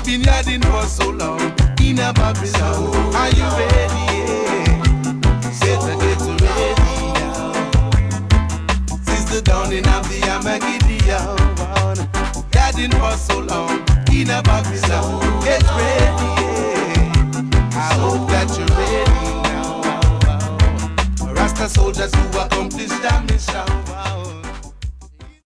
been hiding for so long in a Babylon. Are you ready? Get ready now. Since the dawning of the Armageddon, hiding for so long in a Babylon. Get ready. I hope that you're ready now. Rasta soldiers who accomplish their mission.